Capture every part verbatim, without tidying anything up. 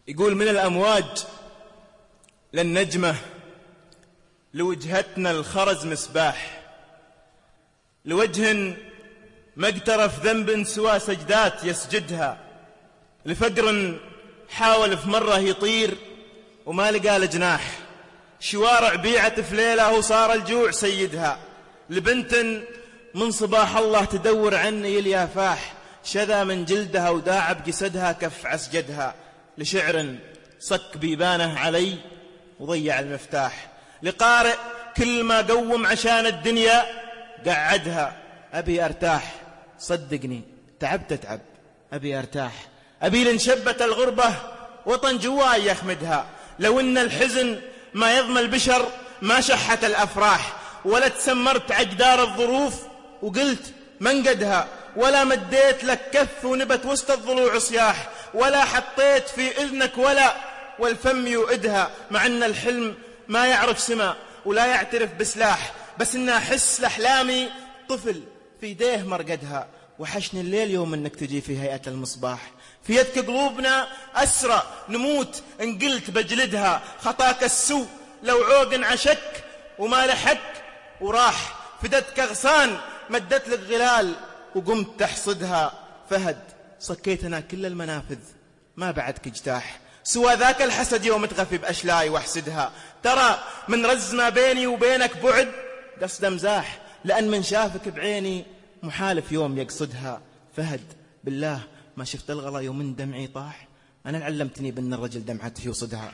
يقول من الأمواج للنجمة لوجهتنا الخرز مسباح، لوجه ما اقترف ذنب سوى سجدات يسجدها، لفقر حاول في مرة يطير وما لقى لجناح، شوارع بيعت في ليلة وصار الجوع سيدها، لبنت من صباح الله تدور عني اليافاح، شذا من جلدها وداع بجسدها كف عسجدها، لشعر صك بيبانه علي وضيع المفتاح، لقارئ كل ما قوم عشان الدنيا قعدها، أبي أرتاح صدقني تعبت أتعب، أبي أرتاح أبي لنشبت الغربة وطن جواي يخمدها، لو إن الحزن ما يضمى البشر ما شحت الأفراح، ولا تسمرت عقدار الظروف وقلت من قدها، ولا مديت لك كف ونبت وسط الضلوع صياح، ولا حطيت في إذنك ولا والفم يؤدها، مع أن الحلم ما يعرف سما ولا يعترف بسلاح، بس إن أحس لأحلامي طفل في يديه مرقدها، وحشني الليل يوم أنك تجي في هيئة المصباح، في يدك قلوبنا أسرى نموت إن قلت بجلدها، خطاك السوء لو عوق عشك وما لحك وراح، فدتك أغصان مدت لك غلال وقمت تحصدها، فهد صكيتنا كل المنافذ ما بعدك اجتاح، سوى ذاك الحسد يوم تغفي بأشلاي واحسدها، ترى من رز ما بيني وبينك بعد قصد مزاح، لأن من شافك بعيني محالف يوم يقصدها، فهد بالله ما شفت الغلا يوم من دمعي طاح، أنا علمتني بأن الرجل دمعته يصدها،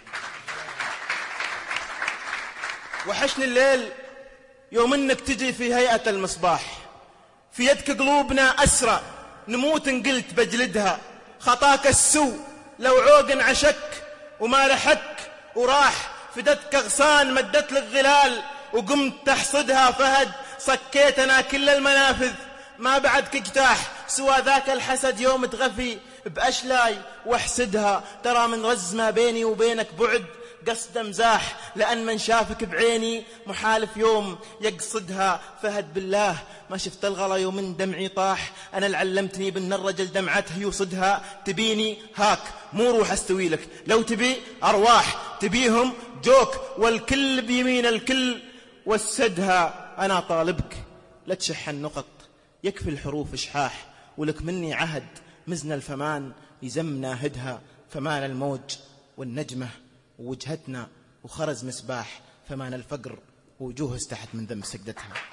وحشني الليل يوم أنك تجي في هيئة المصباح، في يدك قلوبنا أسرى نموت إن قلت بجلدها، خطاك السوء لو عوق عشك وما لحك وراح، فدتك أغصان مدت لك غلال وقمت تحصدها، فهد صكيتنا كل المنافذ ما بعدك اجتاح، سوى ذاك الحسد يوم تغفي بأشلاي واحسدها، ترى من رز ما بيني وبينك بعد قصد مزاح، لأن من شافك بعيني محالف يوم يقصدها، فهد بالله ما شفت الغلا يوم من دمعي طاح، أنا اللي علمتني بأن الرجل دمعته يصدها، تبيني هاك مو روح استوي لك، لو تبي أرواح تبيهم جوك والكل بيمين الكل وسدها، أنا طالبك لا تشح النقط يكفي الحروف إشحاح، ولك مني عهد مزن الفمان يزم ناهدها، فمان الموج والنجمة ووجهتنا وخرز مسباح، فمان الفقر ووجوه استحت من ذنب سجدتها.